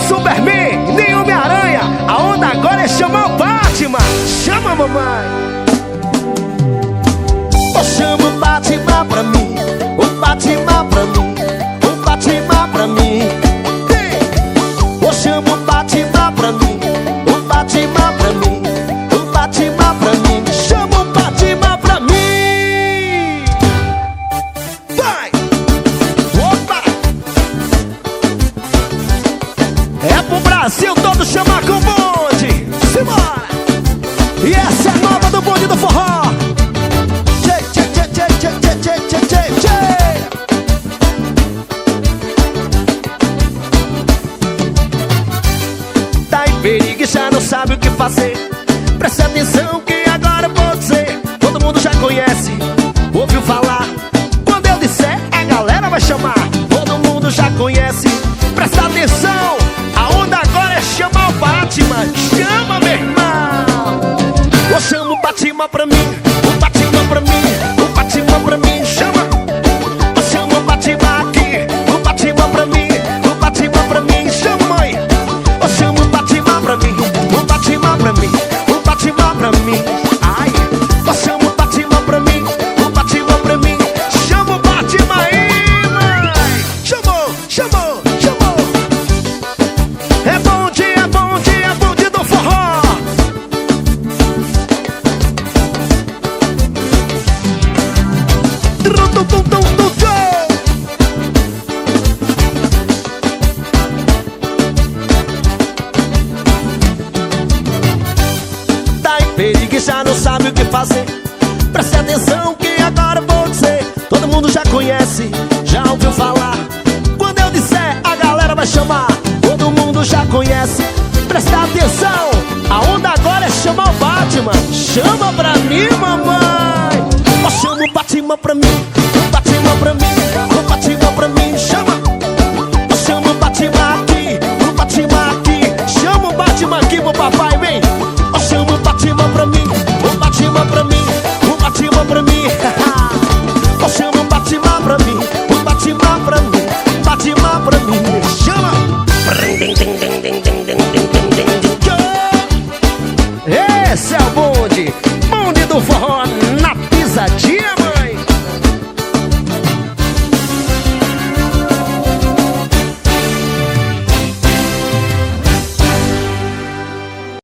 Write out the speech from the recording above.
Superman, nem Homem-Aranha. A onda agora é chamar o Batman. Chama a mamãe. Eu chamo o Batman pra mim, o Batman pra mim, o Batman pra mim. Eu chamo o Batman pra mim, o Batman pra mim, o Batman pra mim. Chama o Batman pra mim. Vai! Opa! É pro Brasil todo chamar com o bonde. Simbora! E essa é nova do bonde do forró. Tá em perigo e já não sabe o que fazer. Preste atenção que agora eu vou dizer. Todo mundo já conhece, ouviu falar. Quando eu disser, a galera vai chamar. Todo mundo já conhece. Presta atenção, a onda agora é chamar o Batman. Chama, meu irmão. Eu chamo o Batman pra mim, o Batman pra mim, o Batman pra mim. Chama. Eu chamo o Batman aqui, o Batman pra mim, o Batman pra mim. Chama, mãe. Eu chamo o Batman pra mim, o Batman pra mim, o Batman pra mim. Ai. Eu chamo o Batman pra mim, o Batman pra mim. Chama o Batman aí, mãe. Chamou, chamou, chamou. É bonde, é bonde, é bonde do forró. Tá em perigo e já não sabe o que fazer. Preste atenção que agora eu vou dizer. Todo mundo já conhece, já ouviu falar. Quando eu disser, a galera vai chamar. Todo mundo já conhece. Presta atenção, a onda agora é chamar o Batman. Chama pra mim, mamãe. Eu chamo o Batman pra mim, o Batman pra mim, o Batman pra mim. Chama. Eu chamo o Batman aqui, o Batman aqui. Chama o Batman aqui pro papai, vem. Eu chamo o Batman pra mim, o Batman pra mim, o Batman pra mim. Eu chamo o Batman pra mim, o Batman pra mim, Batman pra mim. Chama. Esse é o bonde